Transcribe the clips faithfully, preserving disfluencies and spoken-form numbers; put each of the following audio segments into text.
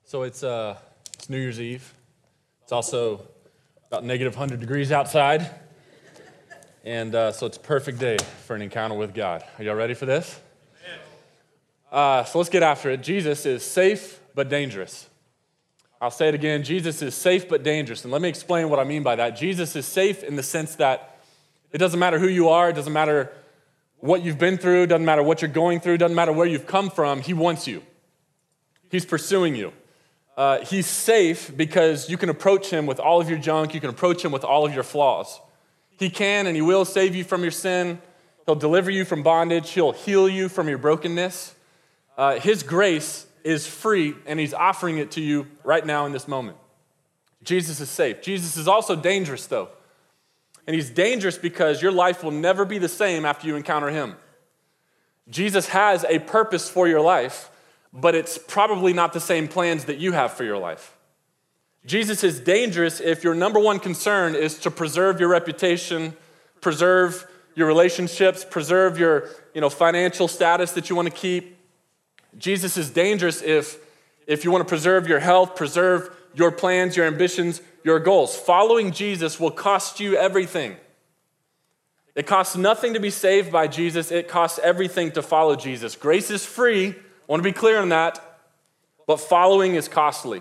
So it's uh, it's New Year's Eve. It's also about negative one hundred degrees outside. And uh, so it's a perfect day for an encounter with God. Are y'all ready for this? Uh, so let's get after it. Jesus is safe but dangerous. I'll say it again. Jesus is safe but dangerous. And let me explain what I mean by that. Jesus is safe in the sense that it doesn't matter who you are. It doesn't matter what you've been through. It doesn't matter what you're going through. It doesn't matter where you've come from. He wants you. He's pursuing you. Uh, he's safe because you can approach him with all of your junk. You can approach him with all of your flaws. He can and he will save you from your sin. He'll deliver you from bondage. He'll heal you from your brokenness. Uh, his grace is free, and he's offering it to you right now in this moment. Jesus is safe. Jesus is also dangerous, though. And he's dangerous because your life will never be the same after you encounter him. Jesus has a purpose for your life, but it's probably not the same plans that you have for your life. Jesus is dangerous if your number one concern is to preserve your reputation, preserve your relationships, preserve your, you know, financial status that you want to keep. Jesus is dangerous if, if you want to preserve your health, preserve your plans, your ambitions, your goals. Following Jesus will cost you everything. It costs nothing to be saved by Jesus. It costs everything to follow Jesus. Grace is free. I want to be clear on that, but following is costly.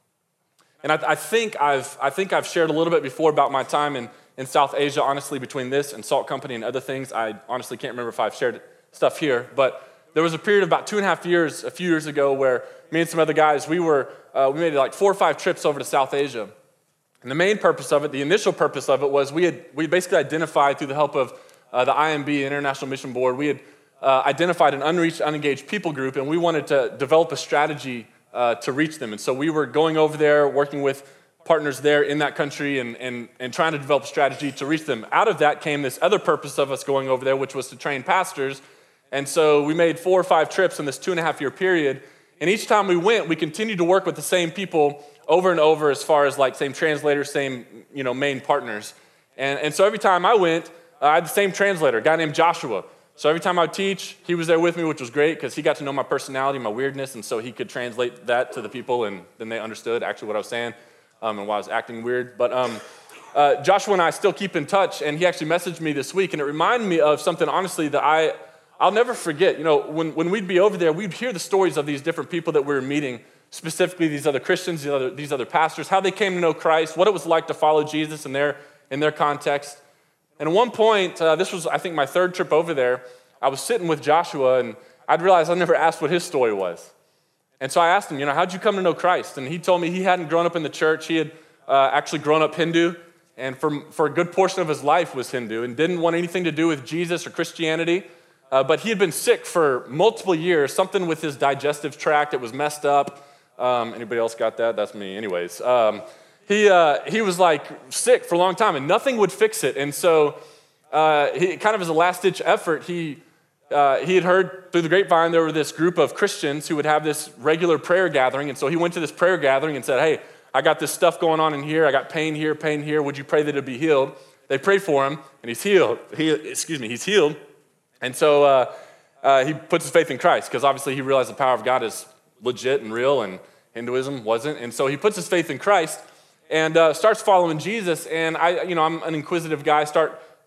And I, I think I've I think I've shared a little bit before about my time in, in South Asia, honestly, between this and Salt Company and other things. I honestly can't remember if I've shared stuff here, but there was a period of about two and a half years, a few years ago, where me and some other guys, we were uh, we made like four or five trips over to South Asia. And the main purpose of it, the initial purpose of it was we had we basically identified through the help of uh, the I M B, International Mission Board, we had Uh, identified an unreached, unengaged people group, and we wanted to develop a strategy uh, to reach them. And so we were going over there, working with partners there in that country and, and, and trying to develop a strategy to reach them. Out of that came this other purpose of us going over there, which was to train pastors. And so we made four or five trips in this two and a half year period. And each time we went, we continued to work with the same people over and over as far as like same translators, same you know main partners. And, and so every time I went, uh, I had the same translator, a guy named Joshua. So every time I would teach, he was there with me, which was great because he got to know my personality, my weirdness, and so he could translate that to the people, and then they understood actually what I was saying um, and why I was acting weird. But um, uh, Joshua and I still keep in touch, and he actually messaged me this week, and it reminded me of something, honestly, that I, I'll never forget. You know, when, when we'd be over there, we'd hear the stories of these different people that we were meeting, specifically these other Christians, these other, these other pastors, how they came to know Christ, what it was like to follow Jesus in their, in their context. And at one point, uh, this was, I think, my third trip over there, I was sitting with Joshua, and I'd realized I never asked what his story was. And so I asked him, you know, how'd you come to know Christ? And he told me he hadn't grown up in the church. He had uh, actually grown up Hindu, and for, for a good portion of his life was Hindu, and didn't want anything to do with Jesus or Christianity. Uh, but he had been sick for multiple years, something with his digestive tract. It was messed up. Um, anybody else got that? That's me. Anyways, um, he, uh, he was like sick for a long time, and nothing would fix it. And so uh, he, kind of as a last-ditch effort, he Uh, he had heard through the grapevine there were this group of Christians who would have this regular prayer gathering, and so he went to this prayer gathering and said, hey, I got this stuff going on in here. I got pain here, pain here. Would you pray that it'd be healed? They prayed for him, and he's healed. He, excuse me, he's healed. And so uh, uh, he puts his faith in Christ because obviously he realized the power of God is legit and real, and Hinduism wasn't. And so he puts his faith in Christ and uh, starts following Jesus. And I, you know, I'm an inquisitive guy. I start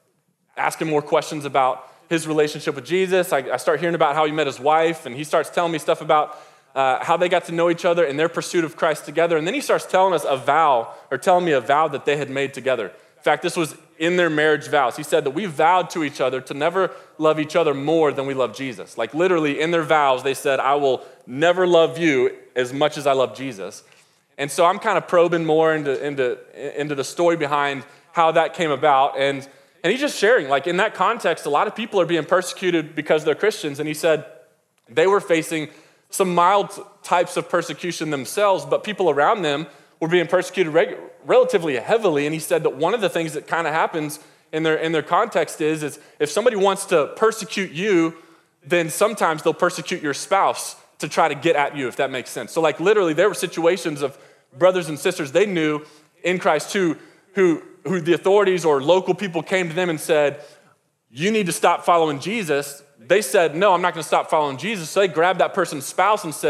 asking more questions about his relationship with Jesus. I, I start hearing about how he met his wife, and he starts telling me stuff about uh, how they got to know each other in their pursuit of Christ together. And then he starts telling us a vow, or telling me a vow that they had made together. In fact, this was in their marriage vows. He said that we vowed to each other to never love each other more than we love Jesus. Like literally in their vows, they said, I will never love you as much as I love Jesus. And so I'm kind of probing more into, into, into the story behind how that came about. And And he's just sharing, like in that context, a lot of people are being persecuted because they're Christians. And he said they were facing some mild types of persecution themselves, but people around them were being persecuted reg- relatively heavily. And he said that one of the things that kind of happens in their in their context is, is if somebody wants to persecute you, then sometimes they'll persecute your spouse to try to get at you, if that makes sense. So like literally there were situations of brothers and sisters they knew in Christ who who who the authorities or local people came to them and said, you need to stop following Jesus. They said, no, I'm not going to stop following Jesus. So they grabbed that person's spouse and said,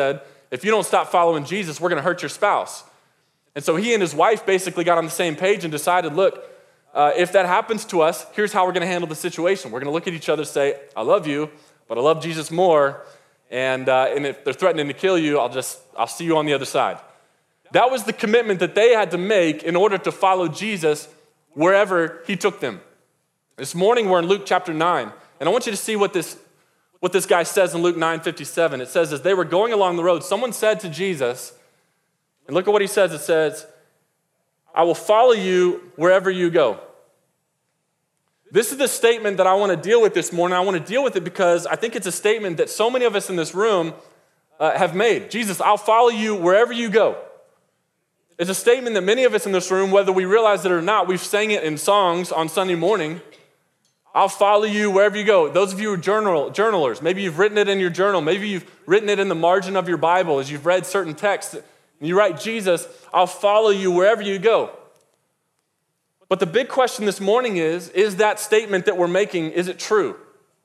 if you don't stop following Jesus, we're going to hurt your spouse. And so he and his wife basically got on the same page and decided, look, uh, if that happens to us, here's how we're going to handle the situation. We're going to look at each other and say, I love you, but I love Jesus more. And, uh, and if they're threatening to kill you, I'll just, I'll see you on the other side. That was the commitment that they had to make in order to follow Jesus wherever he took them. This morning we're in Luke chapter nine, and I want you to see what this, what this guy says in Luke nine fifty-seven. It says, as they were going along the road, someone said to Jesus, and look at what he says, it says, I will follow you wherever you go. This is the statement that I want to deal with this morning. I want to deal with it because I think it's a statement that so many of us in this room uh, have made. Jesus, I'll follow you wherever you go. It's a statement that many of us in this room, whether we realize it or not, we've sang it in songs on Sunday morning. I'll follow you wherever you go. Those of you who are journal, journalers, maybe you've written it in your journal. Maybe you've written it in the margin of your Bible as you've read certain texts. And you write, Jesus, I'll follow you wherever you go. But the big question this morning is, is that statement that we're making, is it true?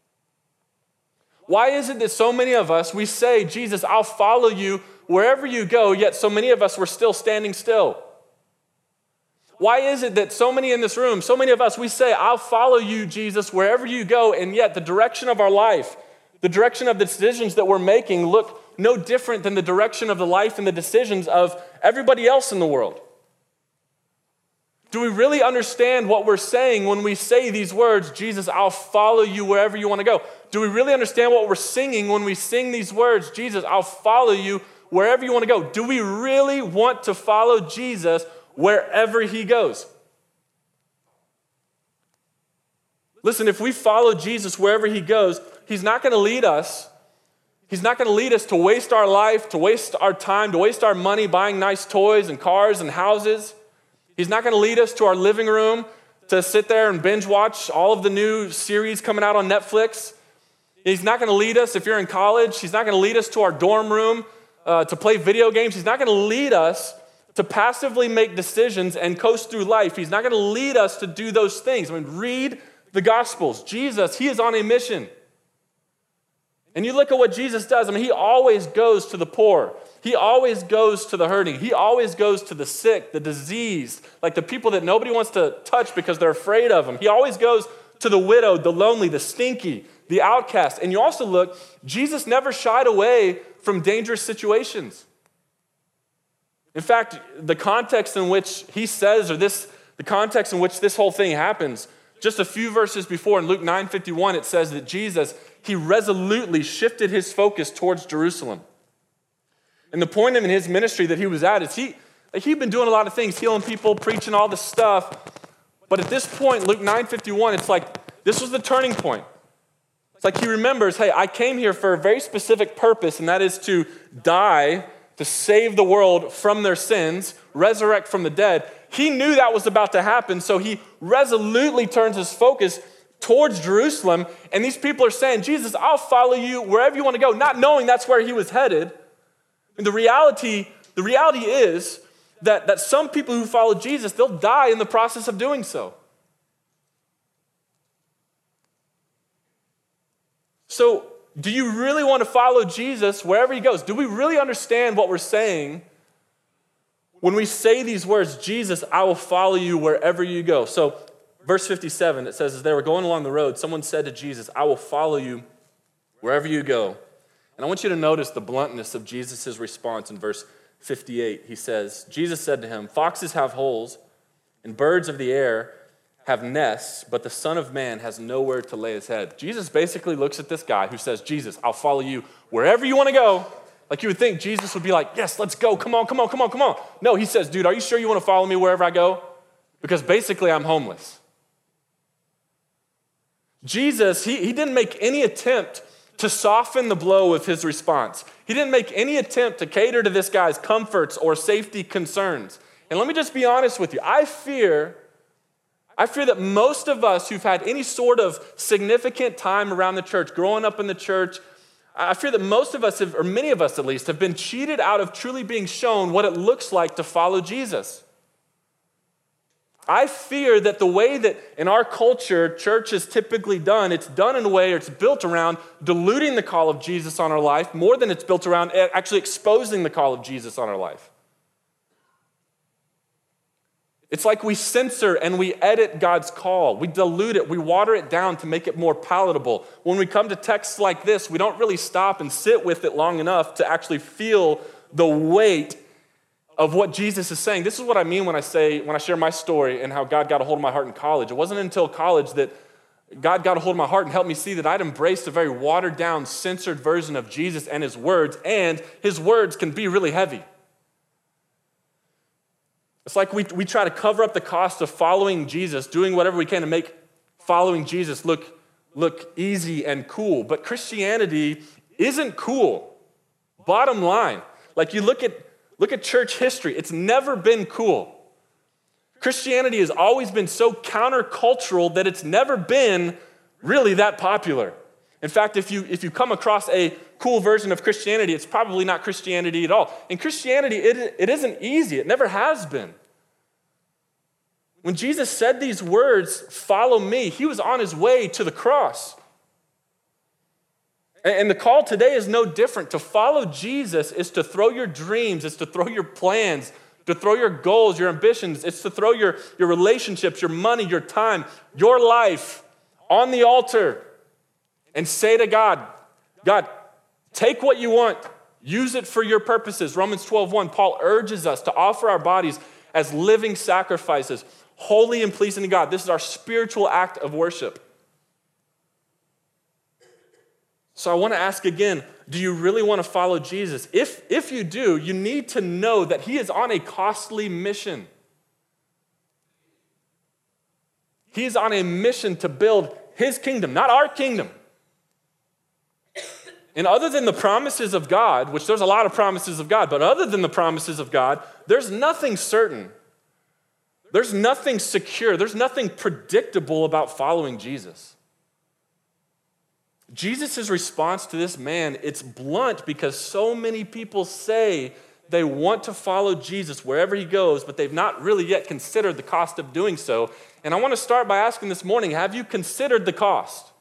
Why is it that so many of us, we say, Jesus, I'll follow you wherever you go, yet so many of us were still standing still? Why is it that so many in this room, so many of us, we say, I'll follow you, Jesus, wherever you go, and yet the direction of our life, the direction of the decisions that we're making look no different than the direction of the life and the decisions of everybody else in the world? Do we really understand what we're saying when we say these words, Jesus, I'll follow you wherever you want to go? Do we really understand what we're singing when we sing these words, Jesus, I'll follow you wherever you want to go? Do we really want to follow Jesus wherever he goes? Listen, if we follow Jesus wherever he goes, he's not going to lead us. He's not going to lead us to waste our life, to waste our time, to waste our money buying nice toys and cars and houses. He's not going to lead us to our living room to sit there and binge watch all of the new series coming out on Netflix. He's not going to lead us, if you're in college, he's not going to lead us to our dorm room uh, to play video games. He's not going to lead us to passively make decisions and coast through life. He's not going to lead us to do those things. I mean, read the Gospels. Jesus, he is on a mission. And you look at what Jesus does. I mean, he always goes to the poor. He always goes to the hurting. He always goes to the sick, the diseased, like the people that nobody wants to touch because they're afraid of him. He always goes to the widowed, the lonely, the stinky, the outcast. And you also look, Jesus never shied away from dangerous situations. In fact, the context in which he says, or this, the context in which this whole thing happens, just a few verses before in Luke nine fifty-one, it says that Jesus, he resolutely shifted his focus towards Jerusalem. And the point in his ministry that he was at is he, like he'd been doing a lot of things, healing people, preaching all this stuff. But at this point, Luke nine fifty-one, it's like, this was the turning point. It's like he remembers, hey, I came here for a very specific purpose, and that is to die, to save the world from their sins, resurrect from the dead. He knew that was about to happen, so he resolutely turns his focus towards Jerusalem, and these people are saying, Jesus, I'll follow you wherever you want to go, not knowing that's where he was headed. And the reality, the reality is that, that some people who follow Jesus, they'll die in the process of doing so. So, do you really want to follow Jesus wherever he goes? Do we really understand what we're saying when we say these words, Jesus, I will follow you wherever you go? So, verse fifty-seven, it says, as they were going along the road, someone said to Jesus, I will follow you wherever you go. And I want you to notice the bluntness of Jesus' response in verse fifty-eight. He says, Jesus said to him, foxes have holes and birds of the air have nests, but the Son of Man has nowhere to lay his head. Jesus basically looks at this guy who says, Jesus, I'll follow you wherever you want to go. Like you would think Jesus would be like, yes, let's go. Come on, come on, come on, come on. No, he says, dude, are you sure you want to follow me wherever I go? Because basically I'm homeless. Jesus, he, he didn't make any attempt to soften the blow of his response. He didn't make any attempt to cater to this guy's comforts or safety concerns. And let me just be honest with you. I fear, I fear that most of us who've had any sort of significant time around the church, growing up in the church, I fear that most of us, have, or many of us at least, have been cheated out of truly being shown what it looks like to follow Jesus. I fear that the way that in our culture church is typically done, it's done in a way, or it's built around diluting the call of Jesus on our life more than it's built around actually exposing the call of Jesus on our life. It's like we censor and we edit God's call. We dilute it, we water it down to make it more palatable. When we come to texts like this, we don't really stop and sit with it long enough to actually feel the weight of what Jesus is saying. This is what I mean when I say, when I share my story and how God got a hold of my heart in college. It wasn't until college that God got a hold of my heart and helped me see that I'd embraced a very watered down, censored version of Jesus and his words, and his words can be really heavy. It's like we, we try to cover up the cost of following Jesus, doing whatever we can to make following Jesus look, look easy and cool. But Christianity isn't cool. Bottom line. Like you look at Look at church history. It's never been cool. Christianity has always been so countercultural that it's never been really that popular. In fact, if you, if you come across a cool version of Christianity, it's probably not Christianity at all. And Christianity, it, it isn't easy. It never has been. When Jesus said these words, "Follow me," he was on his way to the cross. And the call today is no different. To follow Jesus is to throw your dreams, it's to throw your plans, to throw your goals, your ambitions. It's to throw your, your relationships, your money, your time, your life on the altar and say to God, God, take what you want, use it for your purposes. Romans twelve one, Paul urges us to offer our bodies as living sacrifices, holy and pleasing to God. This is our spiritual act of worship. So I want to ask again, do you really want to follow Jesus? If, if you do, you need to know that he is on a costly mission. He is on a mission to build his kingdom, not our kingdom. And other than the promises of God, which there's a lot of promises of God, but other than the promises of God, there's nothing certain. There's nothing secure. There's nothing predictable about following Jesus. Jesus' response to this man, it's blunt because so many people say they want to follow Jesus wherever he goes, but they've not really yet considered the cost of doing so. And I want to start by asking this morning, have you considered the cost?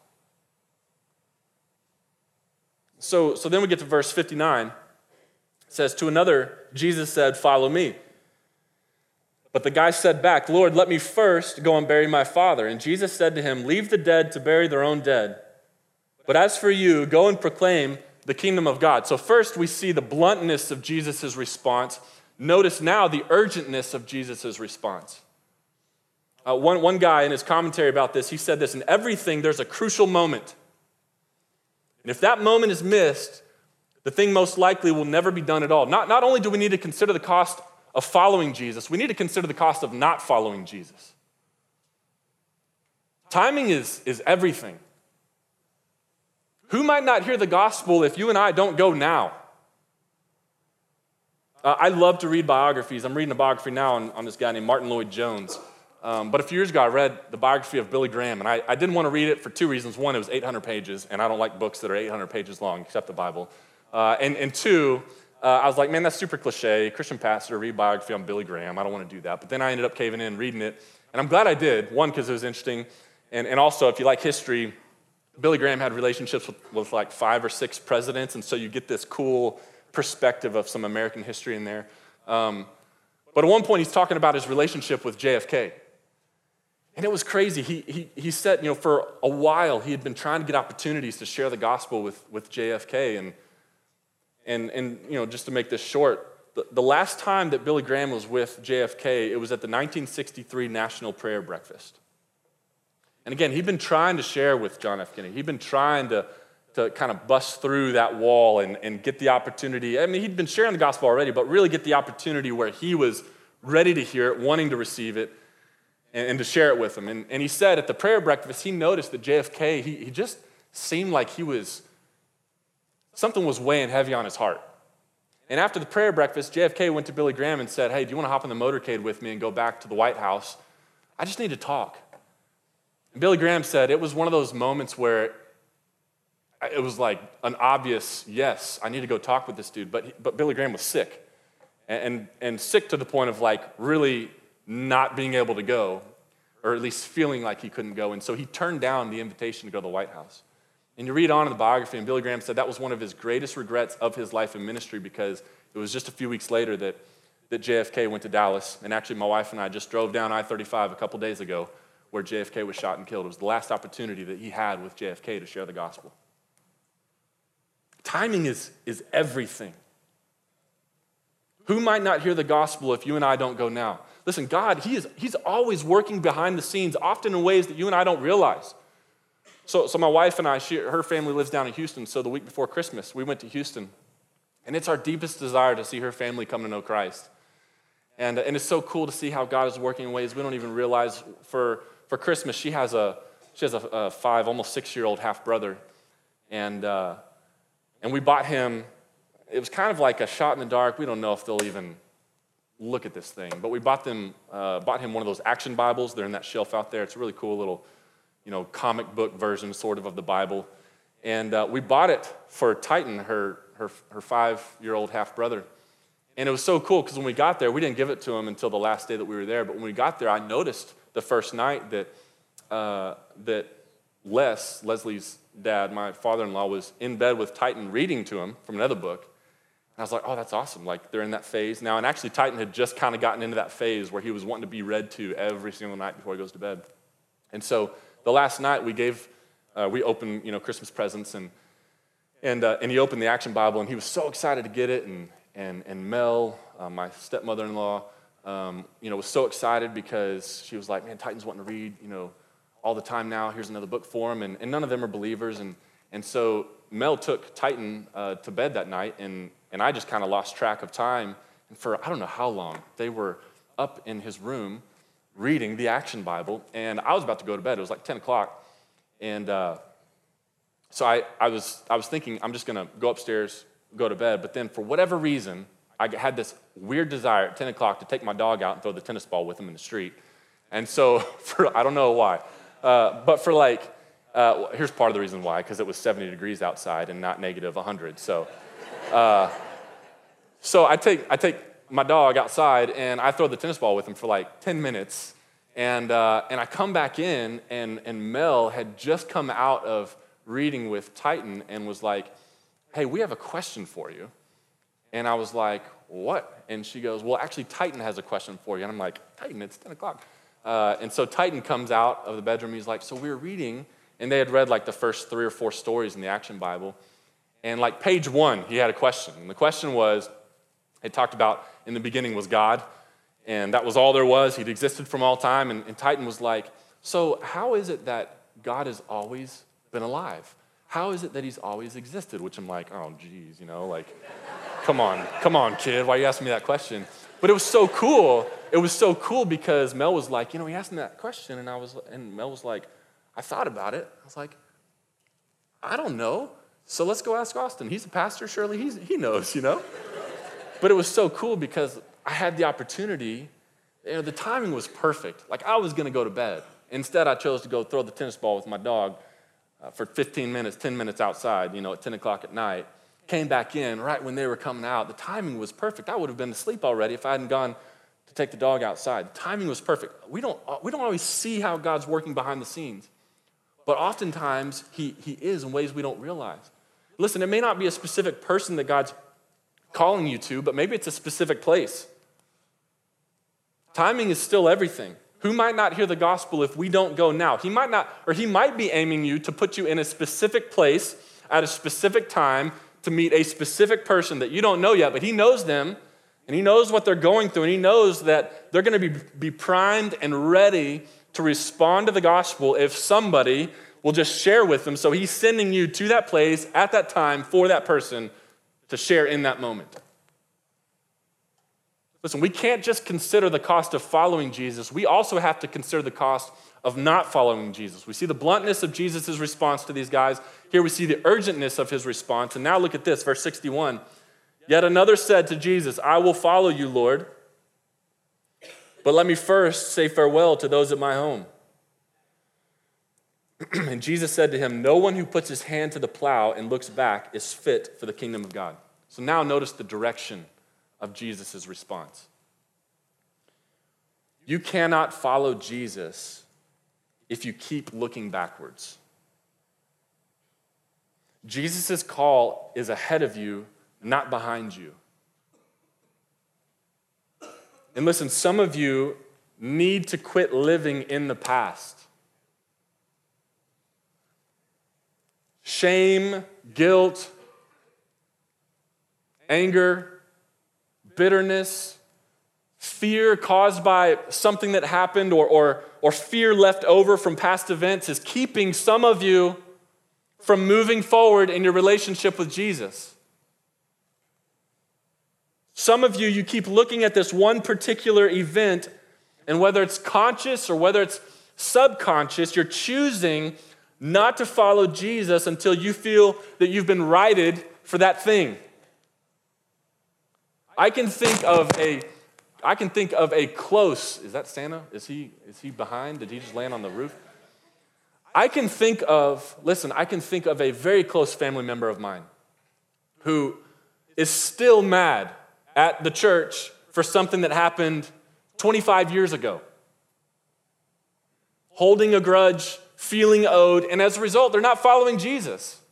So, so then we get to verse fifty-nine. It says, to another, Jesus said, "Follow me." But the guy said back, "Lord, let me first go and bury my father." And Jesus said to him, "Leave the dead to bury their own dead. But as for you, go and proclaim the kingdom of God." So first we see the bluntness of Jesus' response. Notice now the urgentness of Jesus' response. Uh, one, one guy in his commentary about this, he said this, in everything there's a crucial moment. And if that moment is missed, the thing most likely will never be done at all. Not, not only do we need to consider the cost of following Jesus, we need to consider the cost of not following Jesus. Timing is, is everything. Who might not hear the gospel if you and I don't go now? Uh, I love to read biographies. I'm reading a biography now on, on this guy named Martin Lloyd-Jones. Um, but a few years ago, I read the biography of Billy Graham, and I, I didn't want to read it for two reasons. One, it was eight hundred pages, and I don't like books that are eight hundred pages long, except the Bible. Uh, and, and two, uh, I was like, man, that's super cliche. Christian pastor, read biography on Billy Graham. I don't want to do that. But then I ended up caving in, reading it, and I'm glad I did. One, because it was interesting, and, and also, if you like history, Billy Graham had relationships with, with like five or six presidents, and so you get this cool perspective of some American history in there. Um, but at one point, he's talking about his relationship with J F K. And it was crazy. He, he, he said, you know, for a while, he had been trying to get opportunities to share the gospel with, with J F K. And, and, and, you know, just to make this short, the, the last time that Billy Graham was with J F K, it was at the nineteen sixty-three National Prayer Breakfast. And again, he'd been trying to share with John F. Kennedy. He'd been trying to, to kind of bust through that wall and, and get the opportunity. I mean, he'd been sharing the gospel already, but really get the opportunity where he was ready to hear it, wanting to receive it, and, and to share it with them. And, and he said at the prayer breakfast, he noticed that J F K, he, he just seemed like he was, something was weighing heavy on his heart. And after the prayer breakfast, J F K went to Billy Graham and said, "Hey, do you want to hop in the motorcade with me and go back to the White House? I just need to talk." And Billy Graham said it was one of those moments where it was like an obvious, yes, I need to go talk with this dude. But, but Billy Graham was sick, and, and, and sick to the point of like really not being able to go, or at least feeling like he couldn't go. And so he turned down the invitation to go to the White House. And you read on in the biography, and Billy Graham said that was one of his greatest regrets of his life in ministry, because it was just a few weeks later that, that J F K went to Dallas. And actually, my wife and I just drove down I thirty-five a couple days ago where J F K was shot and killed. It was the last opportunity that he had with J F K to share the gospel. Timing is, is everything. Who might not hear the gospel if you and I don't go now? Listen, God, he is, he's always working behind the scenes, often in ways that you and I don't realize. So, so my wife and I, she, her family lives down in Houston, so the week before Christmas, we went to Houston. And it's our deepest desire to see her family come to know Christ. And, and it's so cool to see how God is working in ways we don't even realize. For, for Christmas, she has a she has a, a five, almost six-year-old half-brother. And, uh, and we bought him, it was kind of like a shot in the dark. We don't know if they'll even look at this thing. But we bought them, uh, bought him one of those action Bibles. They're in that shelf out there. It's a really cool little, you know, comic book version sort of of the Bible. And uh, we bought it for Titan, her, her, her five-year-old half-brother. And it was so cool because when we got there, we didn't give it to him until the last day that we were there. But when we got there, I noticed the first night that, uh, that Les, Leslie's dad, my father-in-law, was in bed with Titan reading to him from another book. And I was like, oh, that's awesome. Like, they're in that phase now. And actually, Titan had just kind of gotten into that phase where he was wanting to be read to every single night before he goes to bed. And so the last night we gave, uh, we opened, you know, Christmas presents, and and uh, and he opened the Action Bible, and he was so excited to get it. And and and Mel, uh, my stepmother-in-law, um, you know, was so excited because she was like, man, Titan's wanting to read, you know, all the time now. Here's another book for him, and, and none of them are believers. And and so Mel took Titan uh, to bed that night, and and I just kind of lost track of time. And for I don't know how long, they were up in his room reading the Action Bible, and I was about to go to bed. It was like ten o'clock, and uh, so I, I was I was thinking I'm just gonna go upstairs, go to bed. But then for whatever reason, I had this weird desire at ten o'clock to take my dog out and throw the tennis ball with him in the street. And so for I don't know why, uh, but for like uh, well, here's part of the reason why, because it was seventy degrees outside and not negative one hundred. So uh, so I take I take. my dog outside, and I throw the tennis ball with him for like ten minutes, and uh, and I come back in, and, and Mel had just come out of reading with Titan and was like, hey, we have a question for you. And I was like, what? And she goes, well, actually, Titan has a question for you. And I'm like, Titan, it's ten o'clock. Uh, and so Titan comes out of the bedroom. He's like, so we were reading, and they had read like the first three or four stories in the Action Bible. And like page one, he had a question. And the question was, it talked about in the beginning was God, and that was all there was. He'd existed from all time, and, and Titan was like, so how is it that God has always been alive? How is it that he's always existed? Which I'm like, oh, geez, you know, like, come on, come on, kid, why are you asking me that question? But it was so cool. It was so cool because Mel was like, you know, he asked me that question, and I was, and Mel was like, I thought about it. I was like, I don't know. So let's go ask Austin. He's a pastor, surely he's, he knows, you know? But it was so cool because I had the opportunity, you know, the timing was perfect. Like, I was going to go to bed. Instead, I chose to go throw the tennis ball with my dog uh, for fifteen minutes, ten minutes outside, you know, at ten o'clock at night. Came back in right when they were coming out. The timing was perfect. I would have been asleep already if I hadn't gone to take the dog outside. The timing was perfect. We don't, we don't always see how God's working behind the scenes, but oftentimes he, he is in ways we don't realize. Listen, it may not be a specific person that God's calling you to, but maybe it's a specific place. Timing is still everything. Who might not hear the gospel if we don't go now? He might not, or he might be aiming you to put you in a specific place at a specific time to meet a specific person that you don't know yet, but he knows them, and he knows what they're going through, and he knows that they're going to be, be primed and ready to respond to the gospel if somebody will just share with them. So he's sending you to that place at that time for that person to share in that moment. Listen, we can't just consider the cost of following Jesus. We also have to consider the cost of not following Jesus. We see the bluntness of Jesus' response to these guys. Here we see the urgentness of his response. And now look at this, verse sixty-one. Yet another said to Jesus, I will follow you, Lord, but let me first say farewell to those at my home. And Jesus said to him, no one who puts his hand to the plow and looks back is fit for the kingdom of God. So now notice the direction of Jesus' response. You cannot follow Jesus if you keep looking backwards. Jesus' call is ahead of you, not behind you. And listen, some of you need to quit living in the past. Shame, guilt, anger, bitterness, fear caused by something that happened or, or, or fear left over from past events is keeping some of you from moving forward in your relationship with Jesus. Some of you, you keep looking at this one particular event, and whether it's conscious or whether it's subconscious, you're choosing not to follow Jesus until you feel that you've been righted for that thing. I can think of a I can think of a close, is that Santa? Is he is he behind? Did he just land on the roof? I can think of, listen, I can think of a very close family member of mine who is still mad at the church for something that happened twenty-five years ago. Holding a grudge, feeling owed, and as a result, they're not following Jesus.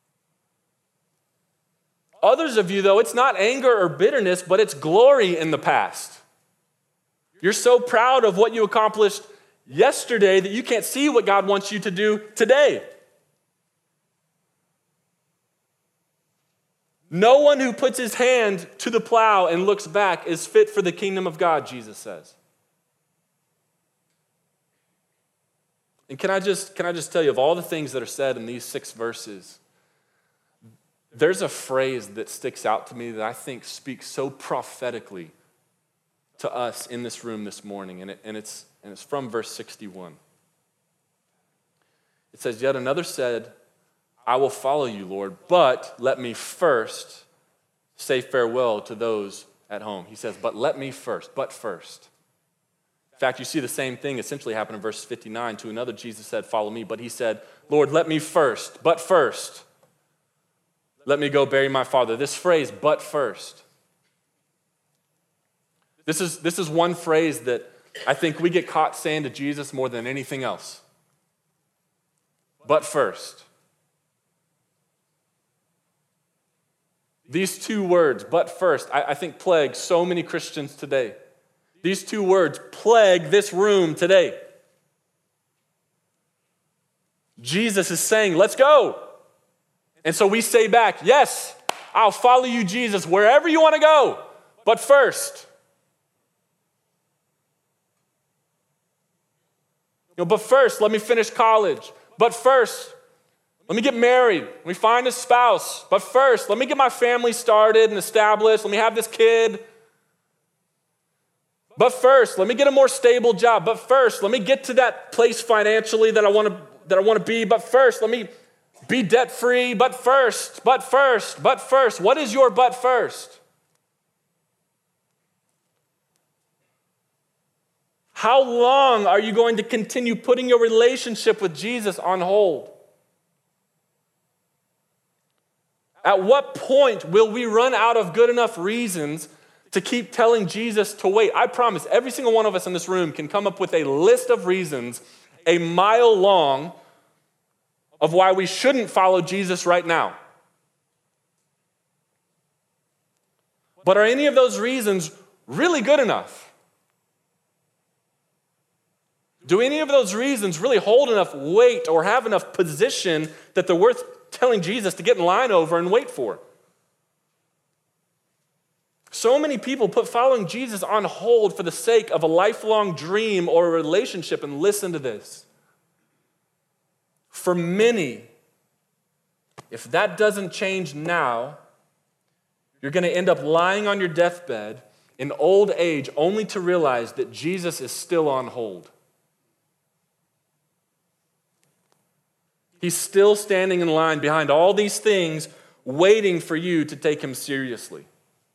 Others of you, though, it's not anger or bitterness, but it's glory in the past. You're so proud of what you accomplished yesterday that you can't see what God wants you to do today. No one who puts his hand to the plow and looks back is fit for the kingdom of God, Jesus says. And can I just, can I just tell you, of all the things that are said in these six verses, there's a phrase that sticks out to me that I think speaks so prophetically to us in this room this morning, and, it, and, it's, and it's from verse sixty-one. It says, "Yet another said, I will follow you, Lord, but let me first say farewell to those at home." He says, but let me first, but first. In fact, you see the same thing essentially happen in verse fifty-nine. To another, Jesus said, follow me, but he said, Lord, let me first, but first, let me go bury my father. This phrase, but first. This is, this is one phrase that I think we get caught saying to Jesus more than anything else. But first. These two words, but first, I, I think plague so many Christians today. These two words plague this room today. Jesus is saying, let's go. And so we say back, yes, I'll follow you, Jesus, wherever you want to go, but first. You know, but first, let me finish college. But first, let me get married. Let me find a spouse. But first, let me get my family started and established. Let me have this kid. But first, let me get a more stable job. But first, let me get to that place financially that I want to that I want to be. But first, let me be debt-free. But first, but first, but first. What is your but first? How long are you going to continue putting your relationship with Jesus on hold? At what point will we run out of good enough reasons to keep telling Jesus to wait? I promise every single one of us in this room can come up with a list of reasons, a mile long, of why we shouldn't follow Jesus right now. But are any of those reasons really good enough? Do any of those reasons really hold enough weight or have enough position that they're worth telling Jesus to get in line over and wait for? So many people put following Jesus on hold for the sake of a lifelong dream or a relationship, and listen to this. For many, if that doesn't change now, you're going to end up lying on your deathbed in old age only to realize that Jesus is still on hold. He's still standing in line behind all these things, waiting for you to take him seriously.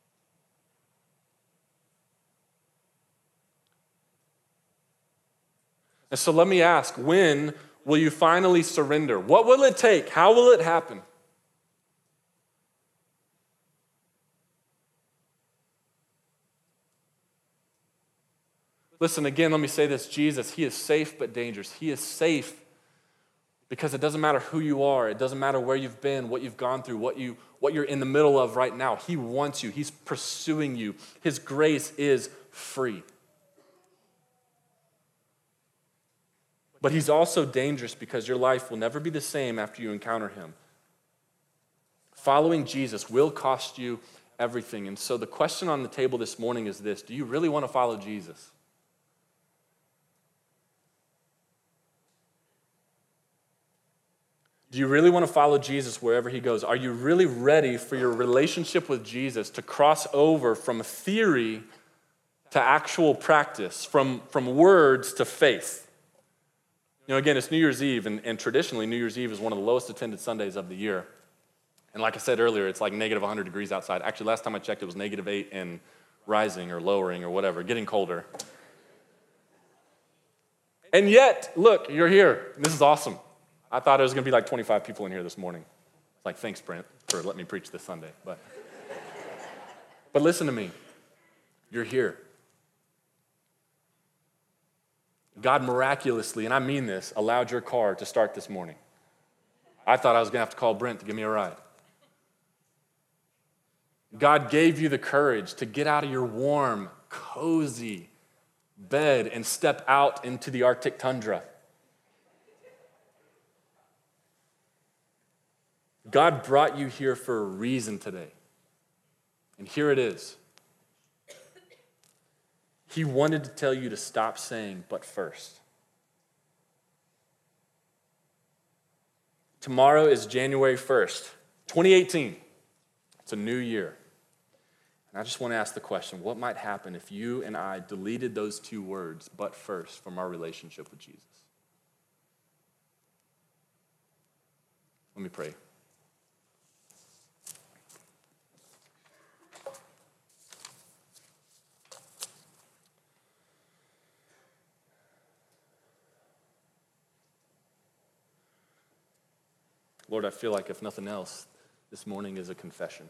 And so let me ask, when will you finally surrender? What will it take? How will it happen? Listen, again, let me say this. Jesus, he is safe but dangerous. He is safe because it doesn't matter who you are. It doesn't matter where you've been, what you've gone through, what, you, what you're in the middle of right now. He wants you. He's pursuing you. His grace is free. But he's also dangerous because your life will never be the same after you encounter him. Following Jesus will cost you everything. And so the question on the table this morning is this: do you really want to follow Jesus? Do you really want to follow Jesus wherever he goes? Are you really ready for your relationship with Jesus to cross over from theory to actual practice, from, from words to faith? You know, again, it's New Year's Eve, and, and traditionally New Year's Eve is one of the lowest attended Sundays of the year. And like I said earlier, it's like negative one hundred degrees outside. Actually, last time I checked, it was negative eight and rising or lowering or whatever, getting colder. And yet, look, you're here. This is awesome. I thought it was going to be like twenty-five people in here this morning. It's like, thanks, Brent, for letting me preach this Sunday. But, but listen to me. You're here. God miraculously, and I mean this, allowed your car to start this morning. I thought I was going to have to call Brent to give me a ride. God gave you the courage to get out of your warm, cozy bed and step out into the Arctic tundra. God brought you here for a reason today. And here it is. He wanted to tell you to stop saying, but first. Tomorrow is January first, twenty eighteen. It's a new year. And I just want to ask the question, what might happen if you and I deleted those two words, but first, from our relationship with Jesus? Let me pray. Lord, I feel like if nothing else, this morning is a confession.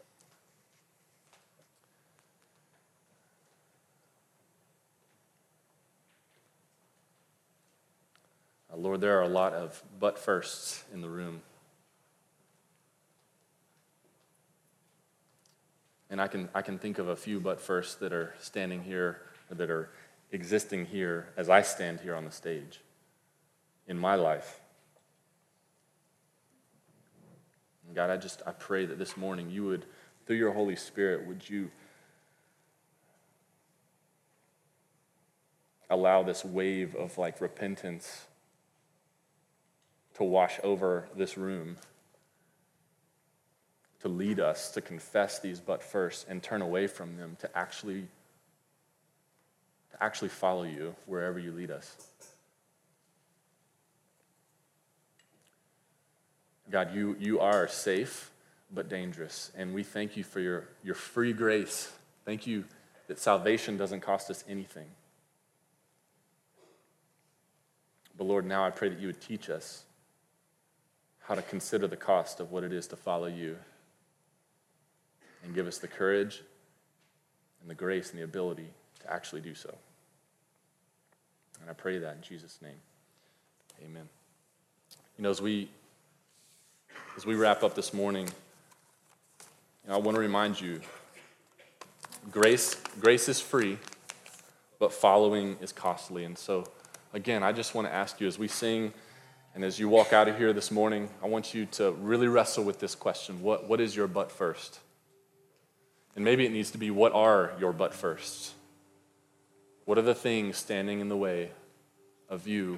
Uh, Lord, there are a lot of but firsts in the room. And I can, I can think of a few but firsts that are standing here, or that are existing here as I stand here on the stage in my life. God, I just, I pray that this morning you would, through your Holy Spirit, would you allow this wave of like repentance to wash over this room, to lead us to confess these but first and turn away from them to actually, to actually follow you wherever you lead us. God, you, you are safe but dangerous, and we thank you for your, your free grace. Thank you that salvation doesn't cost us anything. But Lord, now I pray that you would teach us how to consider the cost of what it is to follow you, and give us the courage and the grace and the ability to actually do so. And I pray that in Jesus' name. Amen. You know, as we As we wrap up this morning, you know, I want to remind you, grace, grace is free, but following is costly. And so, again, I just want to ask you as we sing and as you walk out of here this morning, I want you to really wrestle with this question. What, what is your but first? And maybe it needs to be, what are your but firsts? What are the things standing in the way of you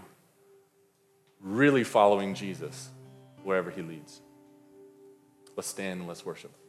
really following Jesus wherever he leads? Let's stand and let's worship.